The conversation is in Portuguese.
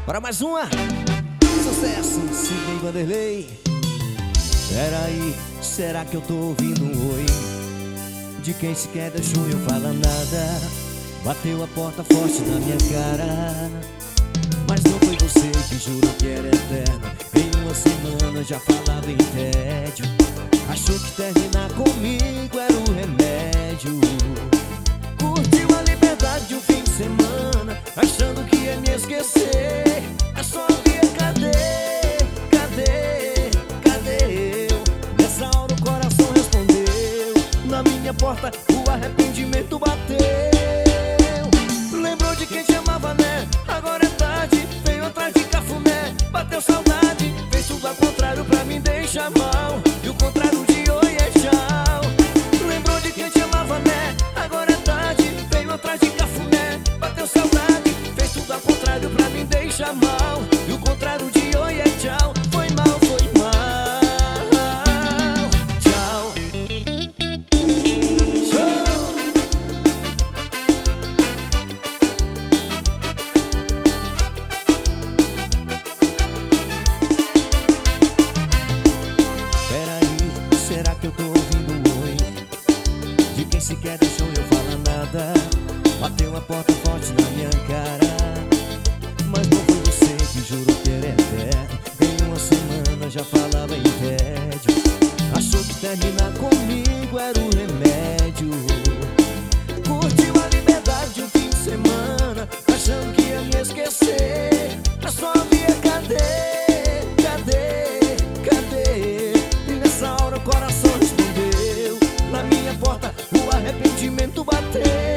Para mais uma. Sucesso, Sidney Vanderlei. Peraí, será que eu tô ouvindo um oi? De quem sequer deixou eu falar nada. Bateu a porta forte na minha cara. Mas não foi você que jurou que era eterno. Em uma semana já falava em tédio. Achou que terminar comigo era o remédio. Curtiu a liberdade de um fim de semana, achando que ia me esquecer. É só via cadê, cadê, cadê eu? Nessa hora o coração respondeu. Na minha porta o arrependimento bateu. Lembrou de quem te amava, né? Agora é tarde, veio atrás de cafuné. Bateu saudade, fez tudo ao contrário pra me deixar mal. E o contrário de oi é tchau. Lembrou de quem te amava, né? Agora é tarde, veio atrás de cafuné. Bateu saudade, fez tudo ao contrário pra me deixar mal. E o contrário de oi é tchau. Foi mal, foi mal. Tchau. Peraí, será que eu tô ouvindo um oi? De quem sequer deixou eu falar nada. Bateu a porta forte na minha cara. Mas não foi você que jurou que era eterno. Em uma semana já falava em tédio. Achou que terminar comigo era o remédio. Curtiu a liberdade de um fim de semana, achando que ia me esquecer. Mas só via cadê, cadê, cadê? E nessa hora o coração respondeu. Na minha porta o arrependimento bateu.